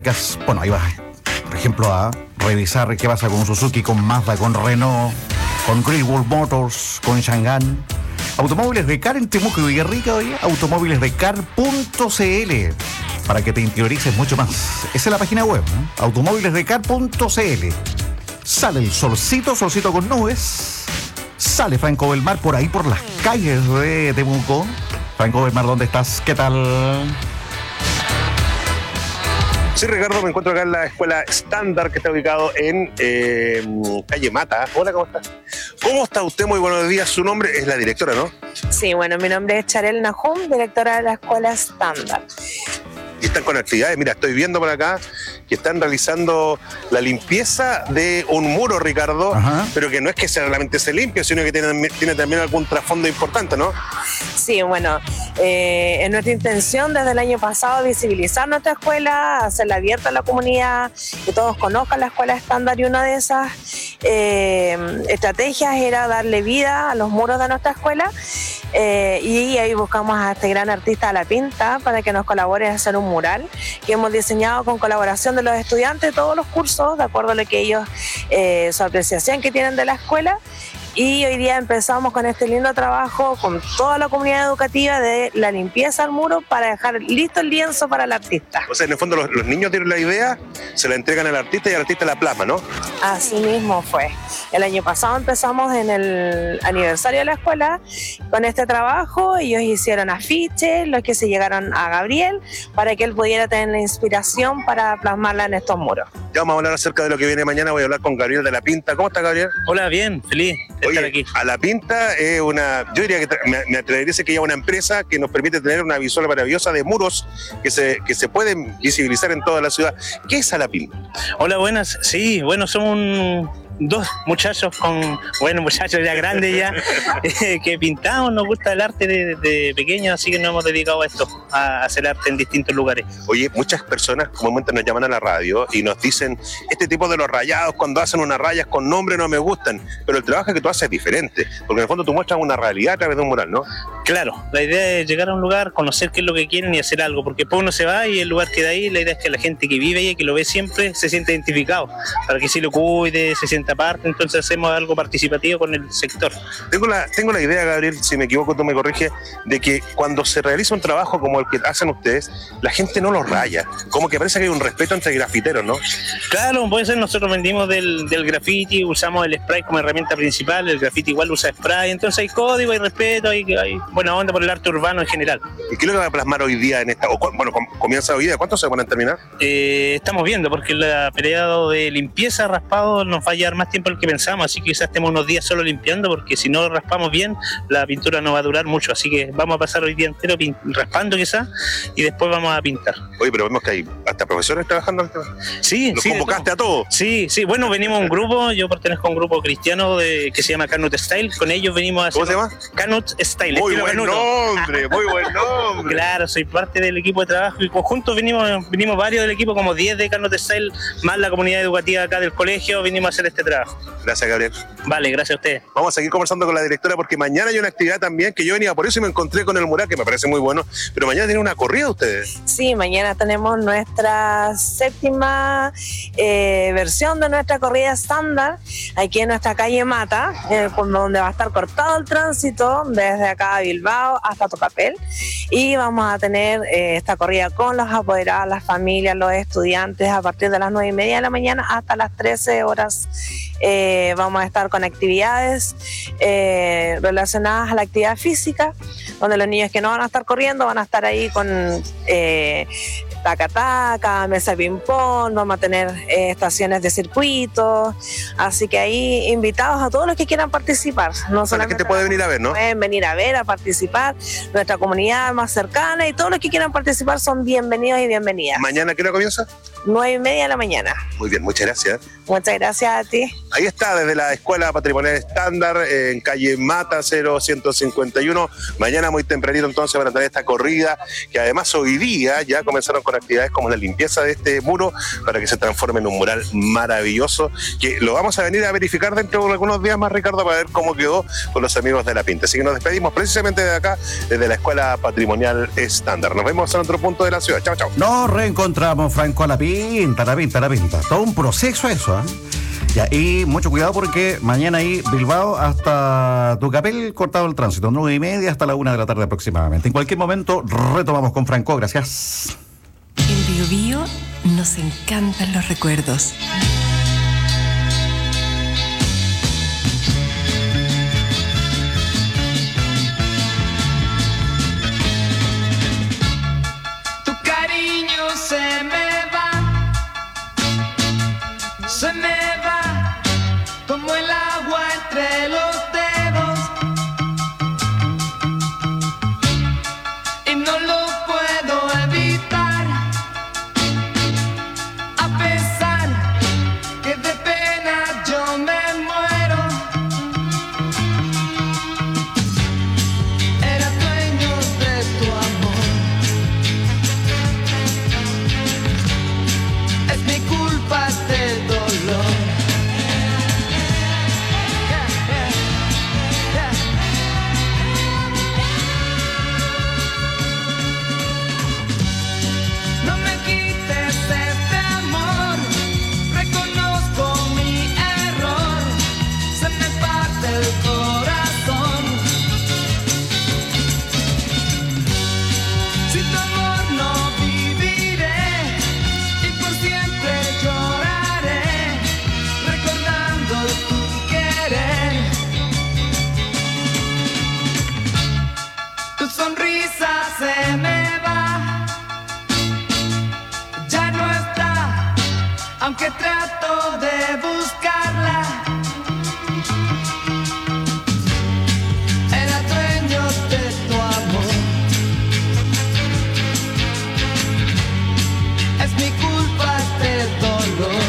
marcas. Bueno, ahí vas, por ejemplo, a revisar qué pasa con Suzuki, con Mazda, con Renault, con Greenwood Motors, con Chang'an. Automóviles de Car en Temuco y Villarrica, oye, automóvilesdecar.cl, para que te interiorices mucho más. Esa es la página web, ¿no? Automóvilesdecar.cl. Sale el solcito con nubes. Sale Franco Belmar por ahí, por las calles de Temuco. Franco Belmar, ¿dónde estás? ¿Qué tal? Sí, Ricardo, me encuentro acá en la escuela estándar que está ubicado en calle Mata. Hola, ¿cómo estás? ¿Cómo está usted? Muy buenos días. Su nombre es la directora, ¿no? Sí, bueno, mi nombre es Charel Nahum, directora de la escuela estándar. Y están con actividades, mira, estoy viendo por acá que están realizando la limpieza de un muro, Ricardo. Ajá. Pero que no es que solamente se limpie, sino que tiene también algún trasfondo importante, ¿no? Sí, bueno, es nuestra intención desde el año pasado visibilizar nuestra escuela, hacerla abierta a la comunidad, que todos conozcan la escuela estándar, y una de esas estrategias era darle vida a los muros de nuestra escuela. Y ahí buscamos a este gran artista La Pinta para que nos colabore a hacer un mural que hemos diseñado con colaboración de los estudiantes de todos los cursos, de acuerdo a lo que ellos, su apreciación que tienen de la escuela. Y hoy día empezamos con este lindo trabajo con toda la comunidad educativa de la limpieza al muro para dejar listo el lienzo para el artista. O sea, en el fondo los niños tienen la idea, se la entregan al artista y el artista la plasma, ¿no? Así mismo fue. El año pasado empezamos en el aniversario de la escuela con este trabajo. Ellos hicieron afiches, los que se llegaron a Gabriel, para que él pudiera tener la inspiración para plasmarla en estos muros. Ya vamos a hablar acerca de lo que viene mañana. Voy a hablar con Gabriel de La Pinta. ¿Cómo está, Gabriel? Hola, bien, feliz de estar aquí. A La Pinta es yo diría que me atrevería a decir que es una empresa que nos permite tener una visual maravillosa de muros que se pueden visibilizar en toda la ciudad. ¿Qué es A La Pinta? Hola, buenas. Sí, bueno, somos dos muchachos muchachos ya grandes ya, que pintamos, nos gusta el arte de pequeños, así que nos hemos dedicado a esto, a hacer arte en distintos lugares. Oye, muchas personas comúnmente nos llaman a la radio y nos dicen, este tipo de los rayados, cuando hacen unas rayas con nombre no me gustan, pero el trabajo que tú haces es diferente, porque en el fondo tú muestras una realidad a través de un mural, ¿no? Claro, la idea es llegar a un lugar, conocer qué es lo que quieren y hacer algo, porque después uno se va y el lugar queda ahí. La idea es que la gente que vive ahí, que lo ve siempre, se sienta identificado, para que sí lo cuide, se sienta parte. Entonces hacemos algo participativo con el sector. Tengo la idea, Gabriel, si me equivoco tú me corriges, de que cuando se realiza un trabajo como el que hacen ustedes, la gente no lo raya, como que parece que hay un respeto entre grafiteros, ¿no? Claro, puede ser. Nosotros vendimos del graffiti, usamos el spray como herramienta principal, el graffiti igual usa spray, entonces hay código, hay respeto, hay buena onda por el arte urbano en general. ¿Y qué es lo que va a plasmar hoy día en esta? Bueno, comienza hoy día, ¿cuánto se van a terminar? Estamos viendo, porque el periodo de limpieza, raspado, nos va a llevar más tiempo del que pensamos, así que quizás estemos unos días solo limpiando, porque si no raspamos bien, la pintura no va a durar mucho, así que vamos a pasar hoy día entero raspando quizás, y después vamos a pintar. Oye, pero vemos que hay hasta profesores trabajando en el tema. Sí, ¿Los convocaste a todos? Sí, bueno, venimos a un grupo, yo pertenezco a un grupo cristiano que se llama Canut Style, con ellos venimos a hacer... ¿Cómo se llama? Canut Style. Muy buen nombre, muy buen nombre. Claro, soy parte del equipo de trabajo y juntos vinimos varios del equipo, como 10 de Canut Style, más la comunidad educativa acá del colegio, vinimos a hacer este trabajo. Gracias, Gabriel. Vale, gracias a ustedes. Vamos a seguir conversando con la directora porque mañana hay una actividad también que yo venía por eso y me encontré con el mural que me parece muy bueno, pero mañana tienen una corrida ustedes. Sí, mañana tenemos nuestra séptima versión de nuestra corrida estándar aquí en nuestra calle Mata, donde va a estar cortado el tránsito desde acá a Bilbao hasta Tocapel, y vamos a tener esta corrida con los apoderados, las familias, los estudiantes a partir de las 9:30 de la mañana hasta las 13 horas. Vamos a estar con actividades relacionadas a la actividad física, donde los niños que no van a estar corriendo van a estar ahí con taca-taca, mesa de ping-pong, vamos a tener estaciones de circuito, así que ahí invitados a todos los que quieran participar. No la gente puede venir a ver, ¿no? Pueden venir a ver, a participar, nuestra comunidad más cercana, y todos los que quieran participar son bienvenidos y bienvenidas. ¿Mañana qué hora comienza? 9:30 de la mañana. Muy bien, muchas gracias. Muchas gracias a ti. Ahí está, desde la Escuela Patrimonial Estándar, en calle Mata 0151. Mañana muy tempranito entonces van a tener esta corrida, que además hoy día ya comenzaron con actividades como la limpieza de este muro para que se transforme en un mural maravilloso, que lo vamos a venir a verificar dentro de algunos días más, Ricardo, para ver cómo quedó con los amigos de La Pinta. Así que nos despedimos precisamente de acá, desde la Escuela Patrimonial Estándar. Nos vemos en otro punto de la ciudad. Chao, chao. Nos reencontramos, Franco, a La Pinta. Todo un proceso eso, ¿eh? Ya, y mucho cuidado porque mañana ahí Bilbao hasta Tucapel cortado el tránsito, 9:30 hasta la 1 de la tarde aproximadamente. En cualquier momento retomamos con Franco, gracias. En Bio Bio nos encantan los recuerdos. Tu cariño se me va como el agua entre los dedos y no lo puedo evitar, a pesar que de pena yo me muero. Era dueño de tu amor, es mi culpa este dolor. Se me va, ya no está, aunque trato de buscarla. Era dueño de tu amor, es mi culpa este dolor.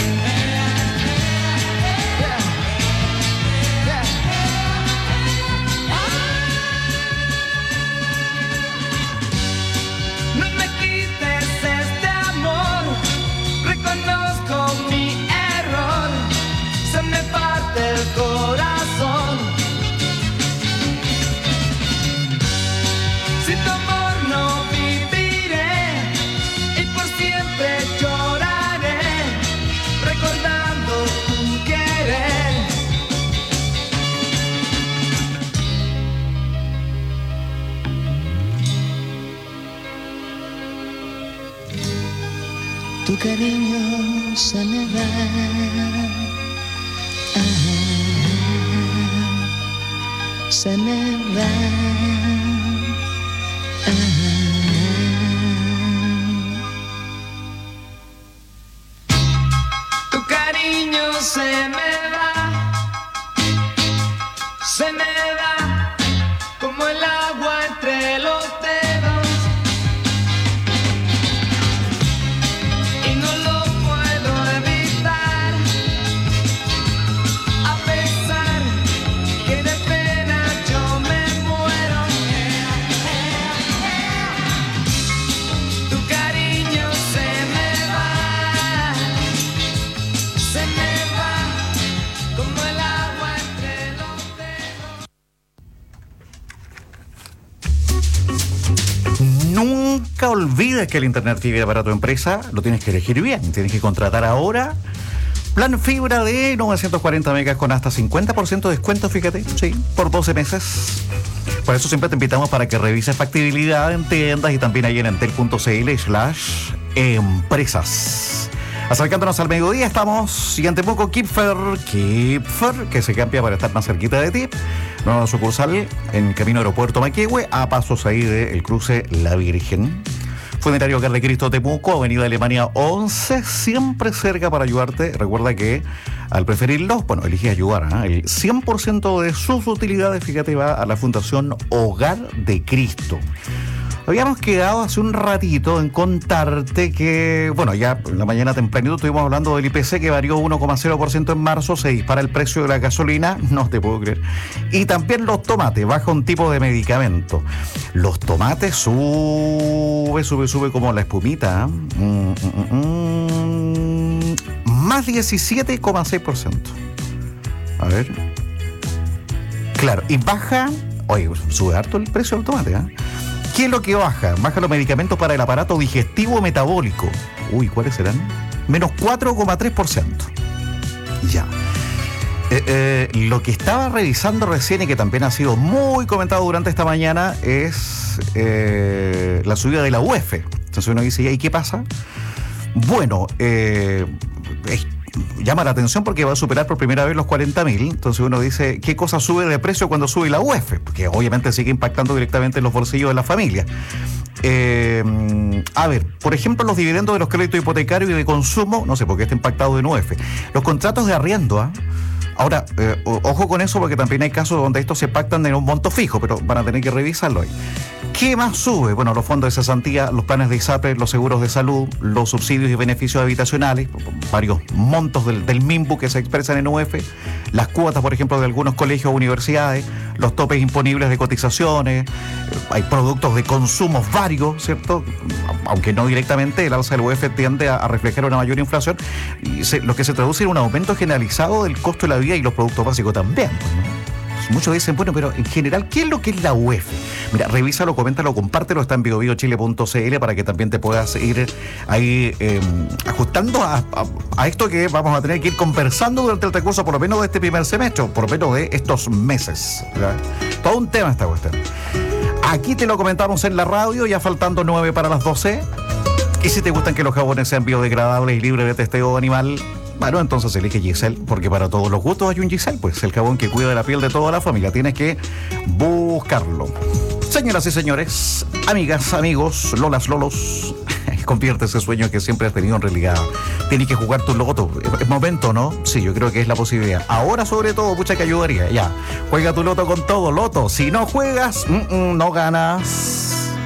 Del corazón, sin tu amor no viviré y por siempre lloraré recordando tu querer. Tu cariño se me va, se me va. Tu cariño se me va como el agua entre los dedos y no lo puedo evitar, a pesar que de pena yo me muero. Tu cariño se me va como el agua entre los dedos. Nunca olvides que el internet fibra para tu empresa lo tienes que elegir bien. Tienes que contratar ahora plan fibra de 940 megas con hasta 50% de descuento, fíjate, sí, por 12 meses. Por eso siempre te invitamos para que revises factibilidad en tiendas y también ahí en entel.cl/empresas. Acercándonos al mediodía, estamos y ante poco Kipfer, que se cambia para estar más cerquita de ti. Nueva sucursal en camino aeropuerto Maquehue, a pasos ahí del cruce La Virgen. Funerario Hogar de Cristo Temuco, Avenida Alemania 11, siempre cerca para ayudarte. Recuerda que al preferirlo, elige ayudar, ¿eh? El 100% de sus utilidades, fíjate, va a la Fundación Hogar de Cristo. Habíamos quedado hace un ratito en contarte que, bueno, ya en la mañana tempranito estuvimos hablando del IPC que varió 1,0% en marzo, se dispara el precio de la gasolina, no te puedo creer. Y también los tomates, baja un tipo de medicamento. Los tomates sube como la espumita. Más 17,6%. A ver. Claro, y baja, oye, sube harto el precio del tomate, ¿eh? ¿Qué es lo que baja? Baja los medicamentos para el aparato digestivo metabólico. Uy, ¿cuáles serán? Menos 4,3%. Ya. Lo que estaba revisando recién y que también ha sido muy comentado durante esta mañana es la subida de la UEF. Entonces uno dice, ¿y qué pasa? Bueno, llama la atención porque va a superar por primera vez los 40.000. Entonces uno dice, ¿qué cosa sube de precio cuando sube la UEF? Porque obviamente sigue impactando directamente en los bolsillos de la familia. A ver, por ejemplo, los dividendos de los créditos hipotecarios y de consumo, no sé por qué está impactado en UEF. Los contratos de arriendo, ¿ah? Ahora, ojo con eso porque también hay casos donde estos se pactan en un monto fijo, pero van a tener que revisarlo ahí. ¿Qué más sube? Bueno, los fondos de cesantía, los planes de ISAPRE, los seguros de salud, los subsidios y beneficios habitacionales, varios montos del MIMBU que se expresan en UEF, las cuotas, por ejemplo, de algunos colegios o universidades, los topes imponibles de cotizaciones, hay productos de consumo varios, ¿cierto? Aunque no directamente, el alza del UEF tiende a reflejar una mayor inflación, y lo que se traduce en un aumento generalizado del costo de la vida y los productos básicos también, ¿no? Muchos dicen, bueno, pero en general, ¿qué es lo que es la UEF? Mira, revísalo, coméntalo, compártelo, está en biobiochile.cl para que también te puedas ir ahí ajustando a esto que vamos a tener que ir conversando durante el recurso, por lo menos de este primer semestre, por lo menos de estos meses, ¿verdad? Todo un tema esta cuestión. Aquí te lo comentamos en la radio, ya faltando 9 para las 12. Y si te gustan que los jabones sean biodegradables y libres de testeo animal, bueno, entonces elige Giselle, porque para todos los gustos hay un Giselle, pues el jabón que cuida de la piel de toda la familia. Tienes que buscarlo. Señoras y señores, amigas, amigos, lolas, lolos, convierte ese sueño que siempre has tenido en realidad. Tienes que jugar tu loto. Es momento, ¿no? Sí, yo creo que es la posibilidad. Ahora, sobre todo, pucha que ayudaría. Ya, juega tu loto con todo, loto. Si no juegas, no ganas.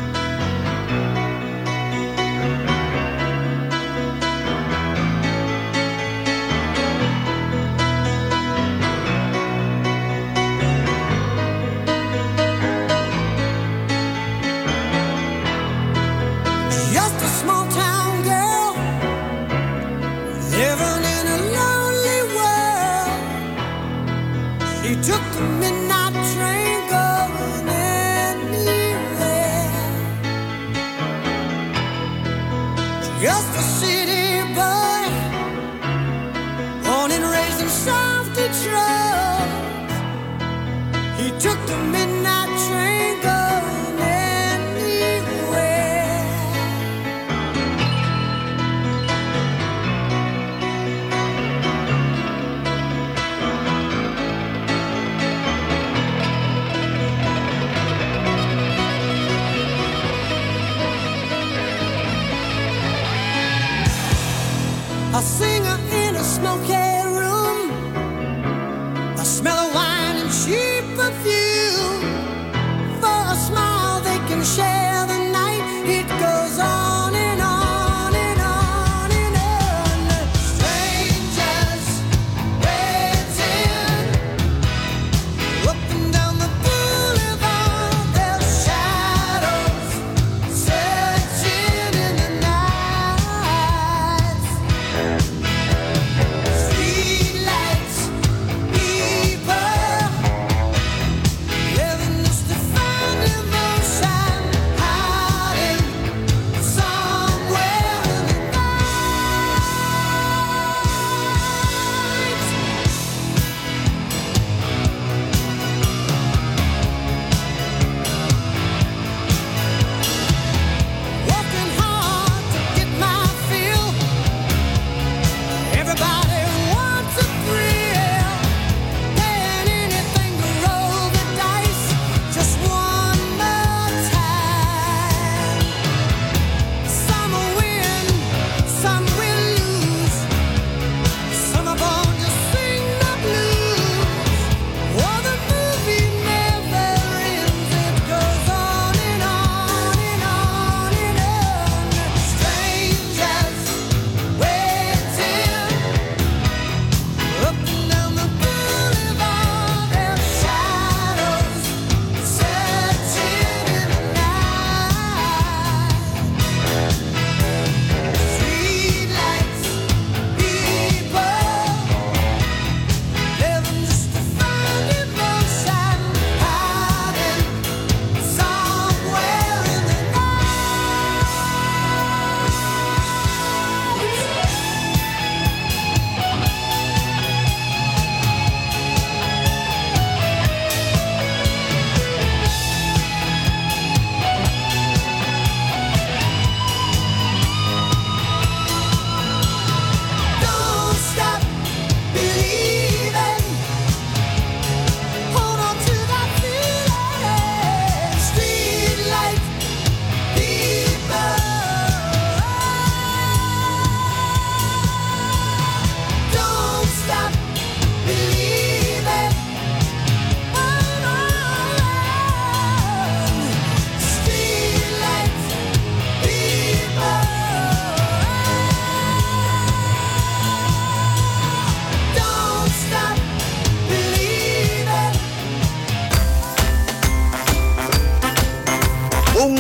A singer in a smoky room, the smell of wine and cheap perfume. For a smile they can share the night. It goes on and on and on and on. Strangers waiting up and down the boulevard. Their shadows searching in the night. Streetlights, people, living just to find emotion, hiding somewhere in the night. Working hard to get my fill,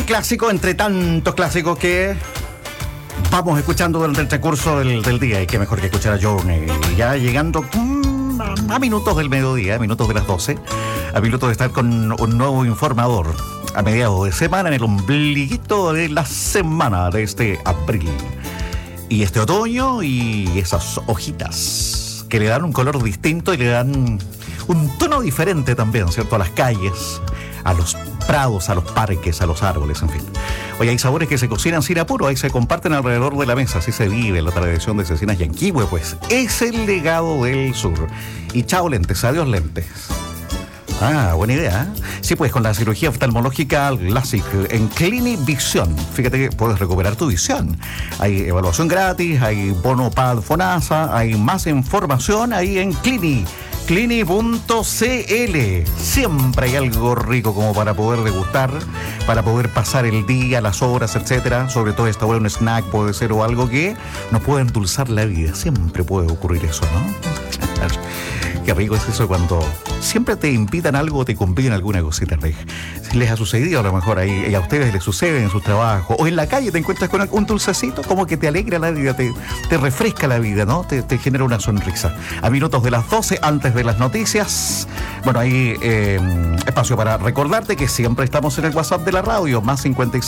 clásico entre tantos clásicos que vamos escuchando durante el transcurso del día. Y qué mejor que escuchar a Journey. Ya llegando a minutos del mediodía, a minutos de las 12, a minutos de estar con un nuevo informador a mediados de semana, en el ombliguito de la semana de este abril. Y este otoño y esas hojitas que le dan un color distinto y le dan un tono diferente también, ¿cierto? A las calles, a los prados, a los parques, a los árboles, en fin. Oye, hay sabores que se cocinan sin apuro, ahí se comparten alrededor de la mesa, así se vive la tradición de Cecinas Yanquihue, pues es el legado del sur. Y chao lentes, adiós lentes. Ah, buena idea, ¿eh? Sí, pues con la cirugía oftalmológica LASIK en Clinivision, fíjate que puedes recuperar tu visión. Hay evaluación gratis, hay bono PAD FONASA, hay más información ahí en Clini.cl. Siempre hay algo rico como para poder degustar, para poder pasar el día, las horas, etcétera. Sobre todo esta hora un snack puede ser o algo que nos puede endulzar la vida. Siempre puede ocurrir eso, ¿no? Qué rico es eso cuando siempre te invitan algo o te convidan alguna cosita rica. Les ha sucedido a lo mejor ahí, y a ustedes les sucede en su trabajo, o en la calle te encuentras con un dulcecito, como que te alegra la vida, te refresca la vida, ¿no? Te genera una sonrisa. A minutos de las 12, antes de las noticias, bueno, hay espacio para recordarte que siempre estamos en el WhatsApp de la radio, más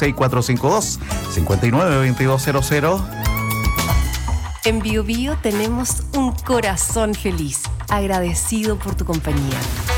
56452-592200. En Bio Bio tenemos un corazón feliz, agradecido por tu compañía.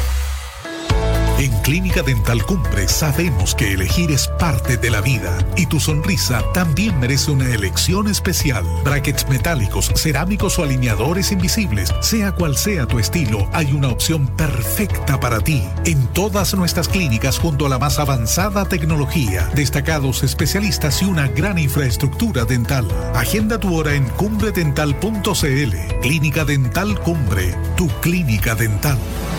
En Clínica Dental Cumbre sabemos que elegir es parte de la vida y tu sonrisa también merece una elección especial. Brackets metálicos, cerámicos o alineadores invisibles, sea cual sea tu estilo, hay una opción perfecta para ti. En todas nuestras clínicas, junto a la más avanzada tecnología, destacados especialistas y una gran infraestructura dental. Agenda tu hora en cumbredental.cl. Clínica Dental Cumbre, tu clínica dental.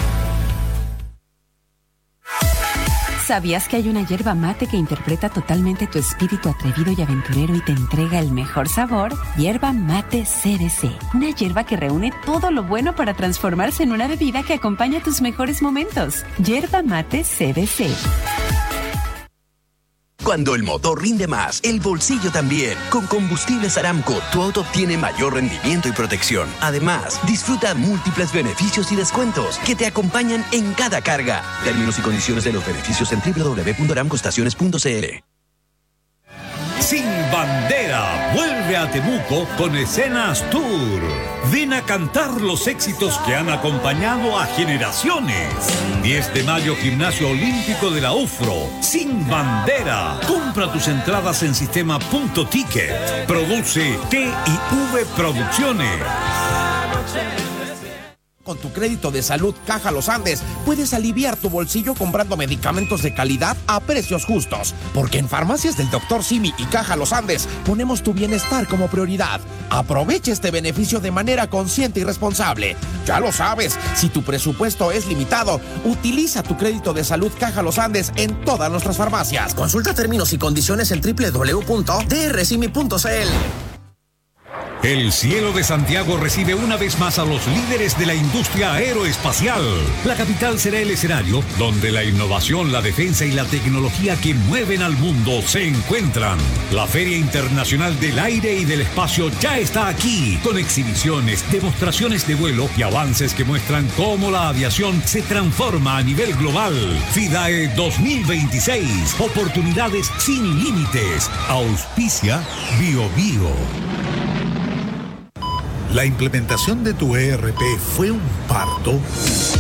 ¿Sabías que hay una yerba mate que interpreta totalmente tu espíritu atrevido y aventurero y te entrega el mejor sabor? Yerba Mate CBC. Una yerba que reúne todo lo bueno para transformarse en una bebida que acompaña tus mejores momentos. Yerba Mate CBC. Cuando el motor rinde más, el bolsillo también. Con Combustibles Aramco, tu auto obtiene mayor rendimiento y protección. Además, disfruta múltiples beneficios y descuentos que te acompañan en cada carga. Términos y condiciones de los beneficios en www.aramcoestaciones.cl. Sin Bandera vuelve a Temuco con Escenas Tour. Ven a cantar los éxitos que han acompañado a generaciones. 10 de mayo, Gimnasio Olímpico de la UFRO. Sin Bandera. Compra tus entradas en sistema.ticket. Produce T&V Producciones. Con tu crédito de salud Caja Los Andes puedes aliviar tu bolsillo comprando medicamentos de calidad a precios justos. Porque en Farmacias del Dr. Simi y Caja Los Andes ponemos tu bienestar como prioridad. Aprovecha este beneficio de manera consciente y responsable. Ya lo sabes, si tu presupuesto es limitado, utiliza tu crédito de salud Caja Los Andes en todas nuestras farmacias. Consulta términos y condiciones en www.drsimi.cl. El cielo de Santiago recibe una vez más a los líderes de la industria aeroespacial. La capital será el escenario donde la innovación, la defensa y la tecnología que mueven al mundo se encuentran. La Feria Internacional del Aire y del Espacio ya está aquí, con exhibiciones, demostraciones de vuelo y avances que muestran cómo la aviación se transforma a nivel global. FIDAE 2026, oportunidades sin límites. Auspicia Bio Bio. La implementación de tu ERP fue un parto.